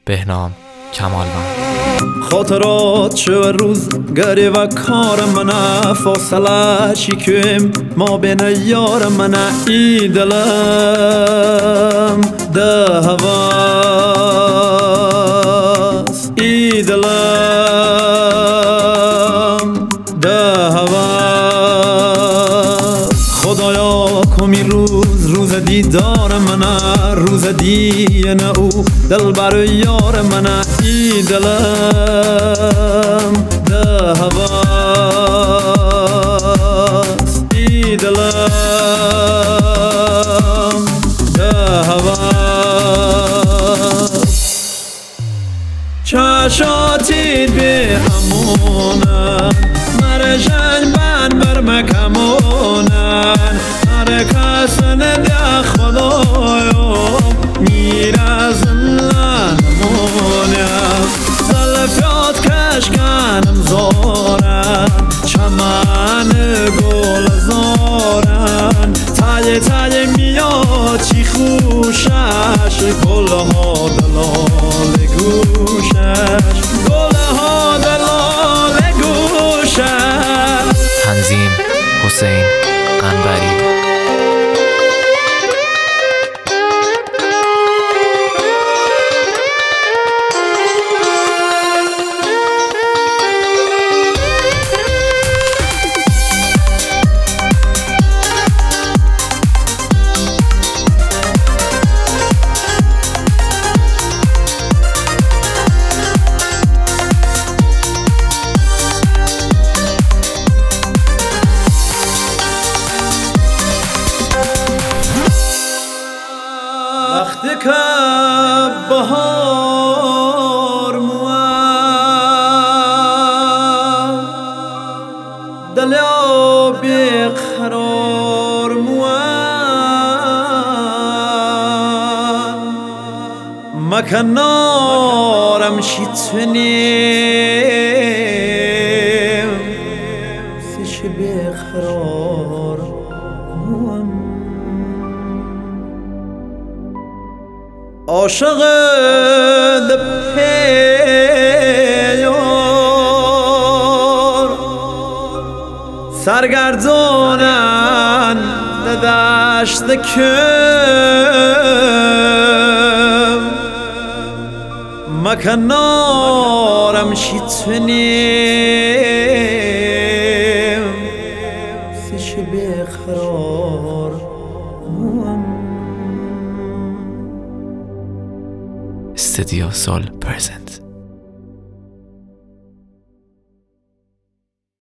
بهنام کمالوند. خاطرات شو روز گری و کار منه، فاصله شکم ما بین یار منه. ای دلم ده هواست، ای دلم ده هواست. خدایا کمی روز دیدار منه، روز دیدن او دل بر یار منه. ای دلم ده هواست، ای دلم ده هواست. چشاتی به همونن مرجان بن بر مکمونن، هر کس نده خدایا میره زنن مونم. زلفیات کشکنم زارن، چمن گل زارن، تای تای میاد چی خوشش، گلها دلال گوشش، گلها دلال گوشش. تنظیم حسین قنبری. وقتی که بهار مواد دلیا بیقرار مواد، مکنارم شیطنیم سیش بیقرار مواد. عاشق پیار سرگردانن دشت کم، مکنارم شیطنیم سیش بیقرار. استودیو سول پرزنت.